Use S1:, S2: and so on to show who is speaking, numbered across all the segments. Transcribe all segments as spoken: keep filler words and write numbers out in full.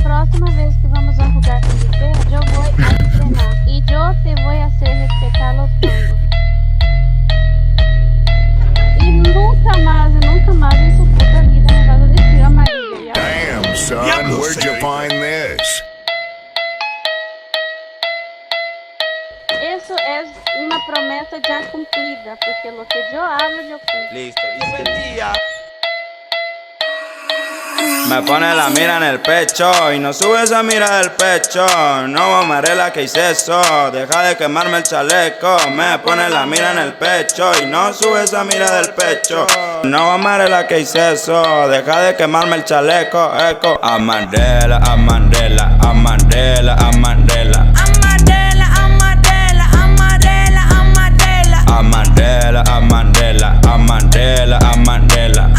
S1: próxima vez que vamos a jugar Felipe, yo voy a entrenar y yo te voy a hacer respetar los bangos. Y nunca más, nunca más en su puta vida me vas a decir amarillo, ¿ya?
S2: Damn, son, where'd you find this?
S1: Eso es una promesa ya cumplida, porque lo que yo hablo, yo cumplo.
S3: Listo, y el día. Me pone la mira en el pecho y no sube esa mira del pecho. No, amarela, que hice eso. Deja de quemarme el chaleco. Me pone la mira en el pecho y no sube esa mira del pecho. No, amarela, que hice eso. Deja de quemarme el chaleco. Eco. Amarela, amarela, amarela, amarela.
S4: Amarela, amarela, amarela, amarela.
S3: Amarela, amarela, amarela, amarela.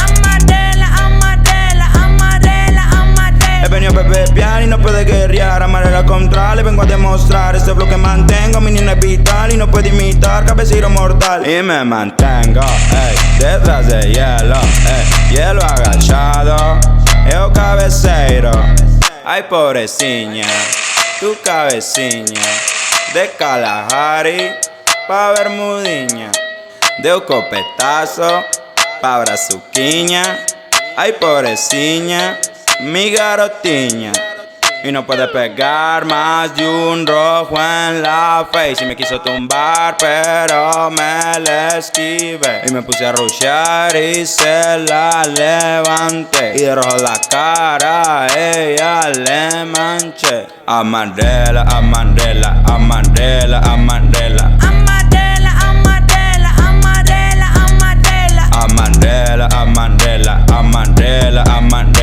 S3: He venido a beber y no puede guerrear. Amarela contra, le vengo a demostrar. Este flow que mantengo, mi niño es vital y no puede imitar cabecero mortal. Y me mantengo, ey, detrás de hielo, ey, hielo agachado, eu cabeceiro. Ay, pobrecilla, tu cabeciña, de Kalahari pa Bermudiña, de un copetazo pa Brazuquiña. Ay, pobrecilla, mi garotiña. Y no puede pegar más de un rojo en la face. Y me quiso tumbar pero me le esquivé. Y me puse a rushear y se la levanté. Y de rojo la cara a ella le manché. Amarela, amarela, amarela, amarela.
S4: Amarela, amarela, amarela, amarela.
S3: Amarela, amarela, amarela, amarela.